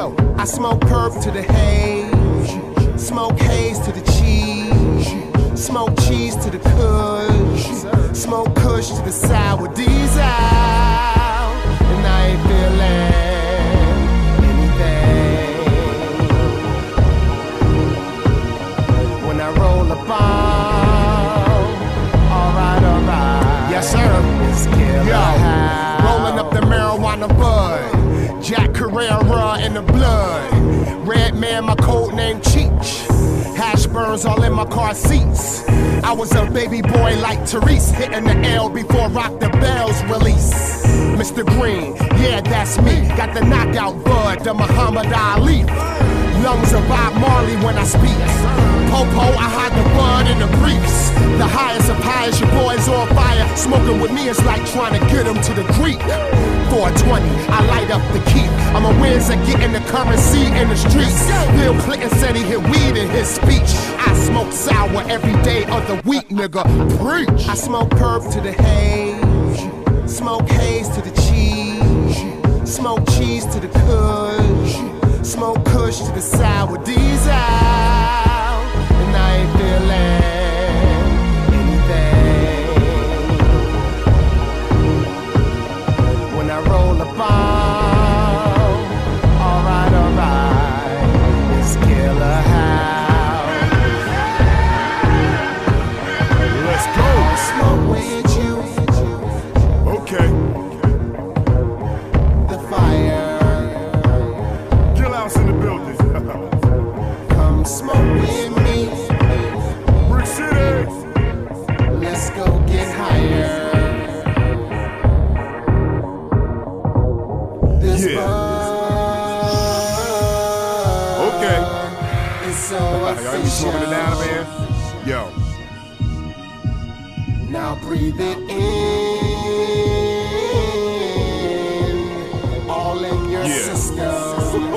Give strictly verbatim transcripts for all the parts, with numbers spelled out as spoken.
go. I smoke perp to the haze, smoke haze to the cheese, smoke cheese to the kush, smoke kush to the sour diesel, and I ain't feeling anything. When I roll a bomb, alright, alright. Yes, sir. It's killer. Yo, rolling up the marijuana bud, Jack Carrera in the blood. Red man, my code name Cheech. Hash burns all in my car seats. I was a baby boy like Therese, hitting the L before Rock the Bells release. Mister Green, yeah, that's me. Got the knockout bud, the Muhammad Ali. Lungs of Bob Marley when I speak. Popo, I hide the bud in the briefs. The highest of highest, your boys on fire. Smoking with me is like trying to get them to the Greek. four twenty, I light up the key. I'm a wins at getting the currency in the streets. Bill Clinton said he hit weed in his speech. I smoke sour every day of the week, nigga. Preach. I smoke perp to the haze, smoke haze to the cheese, smoke cheese to the kush, smoke kush to the sour diesel, and I ain't feeling anything. When I roll a bomb, alright, alright, it's Killer House. Let's go. Smoke with you. Okay. The fire. Kill House in the building. Come smoke with me. Brick City. Let's go get higher. This Yeah. bud Okay. is so Y'all be smoking it down, official. man. Yo. Now breathe it in, all in your Yeah. system.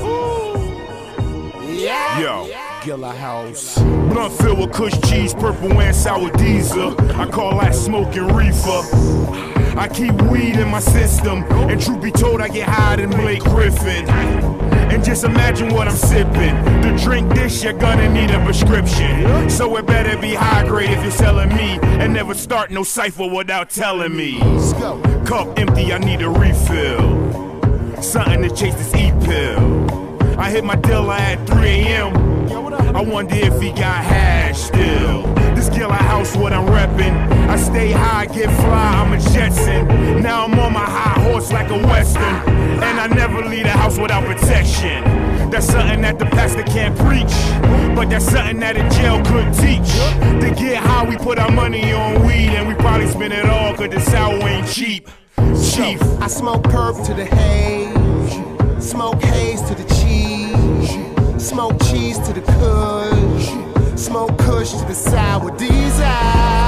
Yeah. Yo. Killer House. Blunt filled with kush cheese, purple and sour diesel. I call that smoking reefer. I keep weed in my system, and truth be told, I get higher than Blake Griffin. And just imagine what I'm sipping. To drink this, you're gonna need a prescription. So it better be high grade if you're selling me, and never start no cipher without telling me. Let's go. Cup empty, I need a refill. Something to chase this E-pill. I hit my dealer at three A M I wonder if he got hash still. This Killer House, what I'm reppin'. I stay high, get fly, I'm a Jetson. Now I'm on my high horse like a Western. And I never leave the house without protection. That's something that the pastor can't preach, but that's something that a jail could teach. To get high, we put our money on weed, and we probably spend it all cause the sour ain't cheap. Chief. I smoke perp to the haze, smoke haze to the cheese, smoke cheese to the kush, smoke kush to the sour diesel.